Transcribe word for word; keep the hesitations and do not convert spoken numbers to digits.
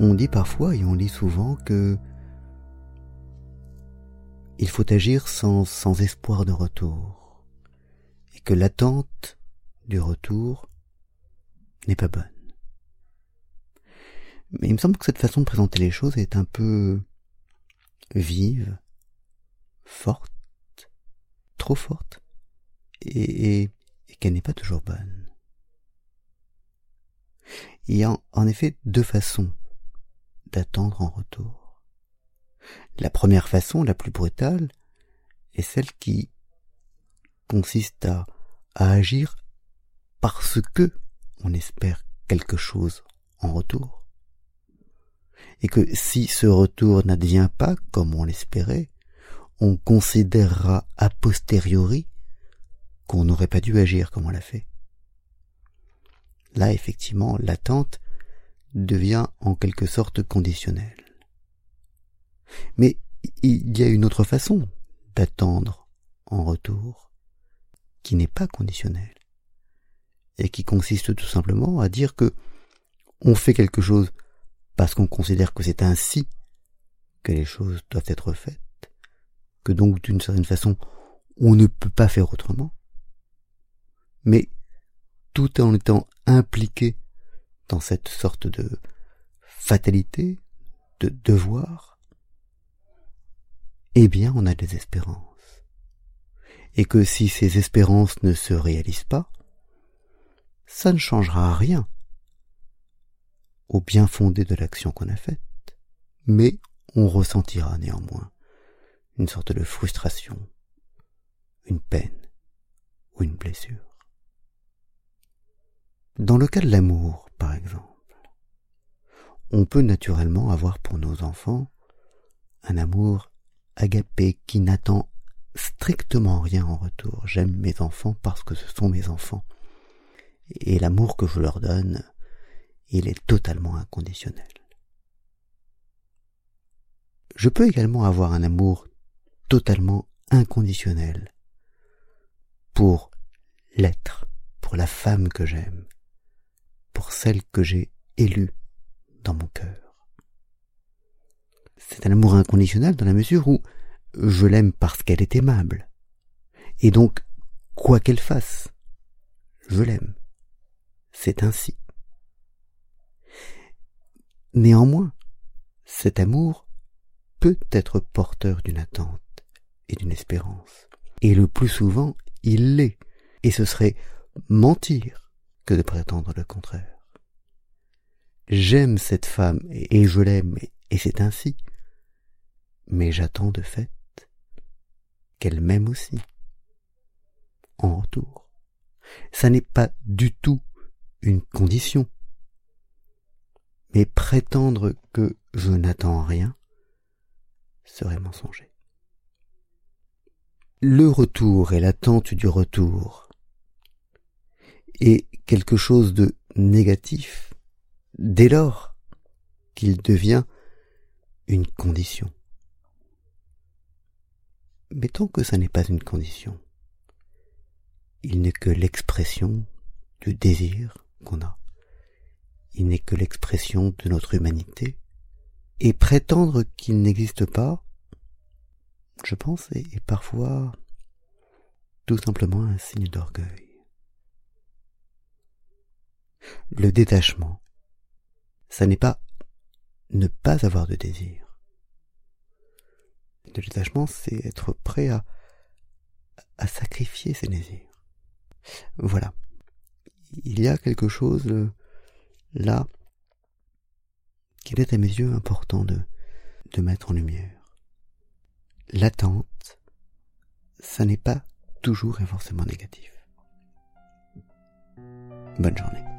on dit parfois et on lit souvent que il faut agir sans, sans espoir de retour, et que l'attente du retour n'est pas bonne. Mais il me semble que cette façon de présenter les choses est un peu vive, forte, trop forte, et, et, et qu'elle n'est pas toujours bonne. Il y a en, en effet deux façons d'attendre en retour. La première façon, la plus brutale, est celle qui consiste à, à agir parce que on espère quelque chose en retour. Et que si ce retour n'advient pas comme on l'espérait, on considérera a posteriori qu'on n'aurait pas dû agir comme on l'a fait. Là, effectivement, l'attente devient en quelque sorte conditionnelle. Mais il y a une autre façon d'attendre en retour qui n'est pas conditionnelle et qui consiste tout simplement à dire que on fait quelque chose parce qu'on considère que c'est ainsi que les choses doivent être faites, que donc d'une certaine façon on ne peut pas faire autrement, mais tout en étant impliqué dans cette sorte de fatalité, de devoir, eh bien on a des espérances. Et que si ces espérances ne se réalisent pas, ça ne changera rien au bien fondé de l'action qu'on a faite, mais on ressentira néanmoins une sorte de frustration, une peine ou une blessure. Dans le cas de l'amour, par exemple, on peut naturellement avoir pour nos enfants un amour agapé qui n'attend strictement rien en retour. J'aime mes enfants parce que ce sont mes enfants. Et l'amour que je leur donne, il est totalement inconditionnel. Je peux également avoir un amour totalement inconditionnel pour l'être, pour la femme que j'aime, pour celle que j'ai élue dans mon cœur. C'est un amour inconditionnel dans la mesure où je l'aime parce qu'elle est aimable. Et donc, quoi qu'elle fasse, je l'aime. C'est ainsi. Néanmoins, cet amour peut être porteur d'une attente et d'une espérance. Et le plus souvent, il l'est. Et ce serait mentir que de prétendre le contraire. J'aime cette femme et je l'aime et c'est ainsi. Mais j'attends de fait qu'elle m'aime aussi. En retour. Ça n'est pas du tout une condition. Mais prétendre que je n'attends rien serait mensonger. Le retour et l'attente du retour est quelque chose de négatif dès lors qu'il devient une condition. Mais tant que ça n'est pas une condition, il n'est que l'expression du désir qu'on a. Il n'est que l'expression de notre humanité. Et prétendre qu'il n'existe pas, je pense, est, est parfois tout simplement un signe d'orgueil. Le détachement, ça n'est pas ne pas avoir de désir. Le détachement, c'est être prêt à, à sacrifier ses désirs. Voilà. Il y a quelque chose là qu'il est à mes yeux important de, de mettre en lumière. L'attente, ça n'est pas toujours et forcément négatif. Bonne journée.